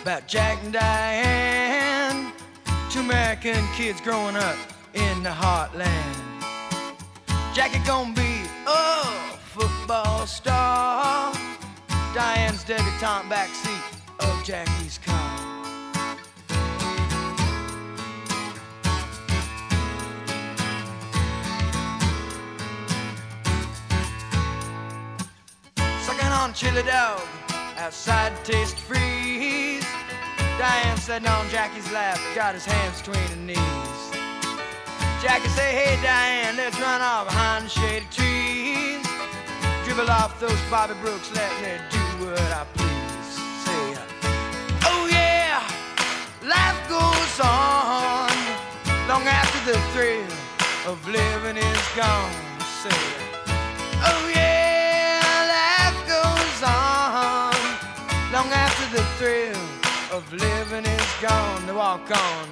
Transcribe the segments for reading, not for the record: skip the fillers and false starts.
about Jack and Diane, two American kids growing up in the heartland. Jackie gonna be a football star, Diane's debutante backseat of Jackie's car. Sucking on chili dog outside Taste Freeze, Diane sitting on Jackie's lap, got his hands between her knees. Jackie say, hey Diane, let's run off behind the shady trees, dribble off those Bobby Brooks, let me do what I please. Say, oh yeah, life goes on long after the thrill of living is gone. Say, oh yeah, life goes on long after the thrill of living is gone. To walk on.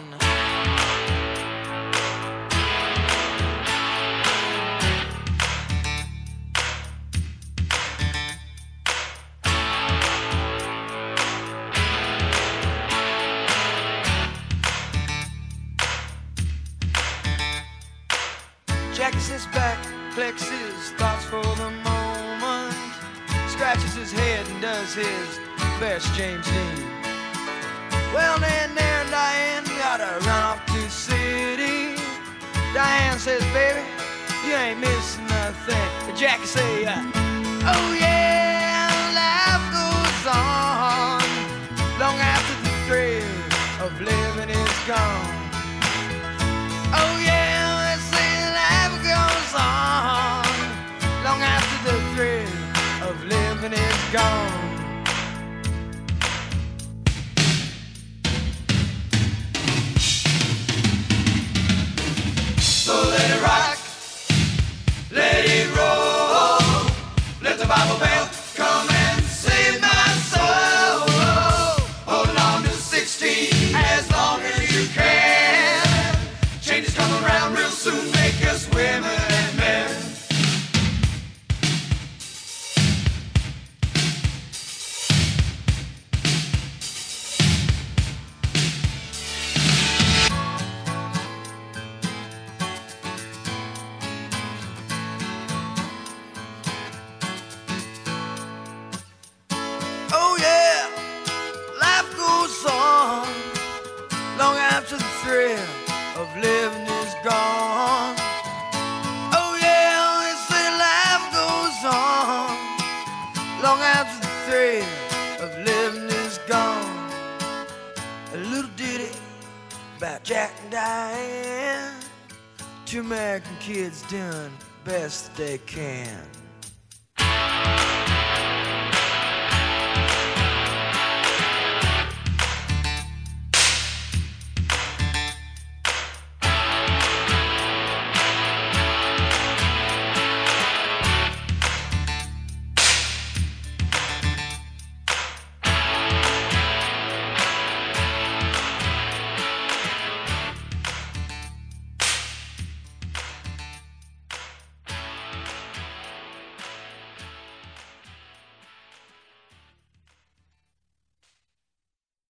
Jackie sits back, collects his thoughts for the moment, scratches his head and does his best James Dean. Well, then there Diane gotta run off to the city. Diane says, baby, you ain't missing nothing. But Jackie say, oh yeah, life goes on long after the thrill of living is gone. Oh yeah, let's say life goes on long after the thrill of living is gone. So let it rock, let it roll, let the Bible Belt come and save my soul. Hold on to 16 as long as you can. Changes come around real soon, make us women and men. Oh yeah, life goes on long after the thrill of living is gone. Oh yeah, they say life goes on long after the thrill of living is gone. A little ditty about Jack and Diane, two American kids doing best they can.